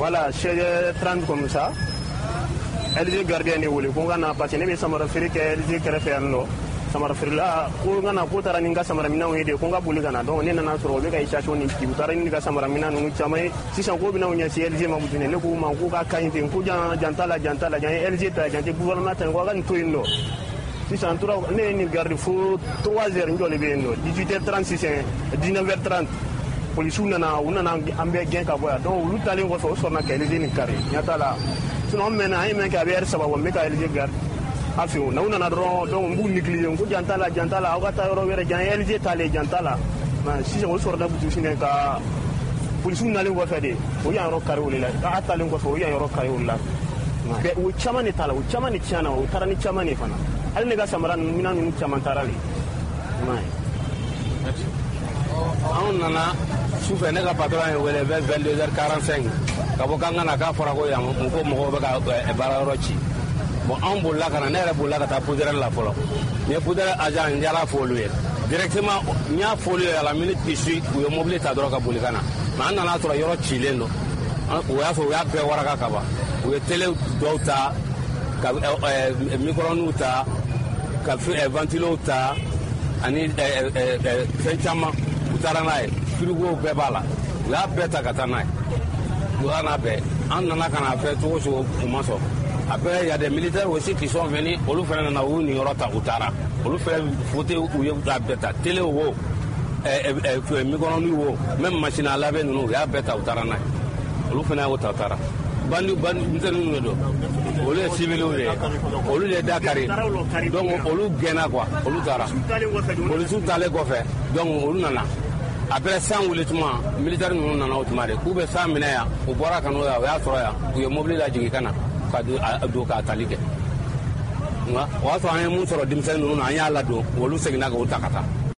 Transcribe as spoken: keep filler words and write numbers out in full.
Voilà, chez trente comme ça. L G gardien ni wuli ko ngana parce que ne be samara firi ke L G kere fe anno samara firi la ko ngana ko tara ninga samara mina wede ko ngabuli kana donc ne nana soro be ka isation ni ki tara ninga samara mina no chamay si san ko bina wonya si L G ma butine ne ko ma ko ka kainte ko jan jantala jantala jan L G ta jan gouvernement tan ko gan to inno si san tura ne ni garde fo trois heures ndole be no dix-huit heures trente-six dix-neuf heures trente police nana unana ambe gen ka boya donc lu talen ko so sorna ka L G ni kare nyata la sinon mena ay men ka ber sababu me ka L G gar afiu na una na ro donc mbu nikliye ko jantala jantala o gata ro were jan L G tale jantala ma si je wol sorda butu sinen ka police na le ko fede o ya ro kare wala ka tale ko so ya ro kare wala be o chamani tala o chamani chana o tarani chamani fana al ne ga samaran mina nu chaman tarali mai on nana souffre ne ka patron e wele vers vingt-deux heures quarante-cinq ka bo kanga na ka fora ko ya mo ko mo be ka e bara rochi bon on bolla kana ne re bolla ka ta poudre la folo ne poudre agent njala folo e directement nya folo à la minute qui suit ou mobile ta droga bolikana ma na na tora yoro chileno o ya so ya pe wara ka kaba o tele douta ka micro nuta ka ventilo ta ani fenchama utara nae frigo bebala la beta katanae duana be an nana kana fait tout so umaso après il y a des militaires aussi qui sont venus olu fana na uni yorota utara olu fana foté ou ye beta télé wo eh eh mi kono ni wo même machine à laver nous ya beta utara nae olu fana wo utara bandu bandu ntenu do olu civil olu olu le dakari donc olu gena quoi olu tara olu su tale ko fe donc olu nana après ça ouletement militaire nous nana automate ku be sa minaya o bora kanu ya ya soro ya ku ye mobile la jigi kana ka do ka talike nga wa so an mun soro dimsen nous na anya la do olu segina ko takata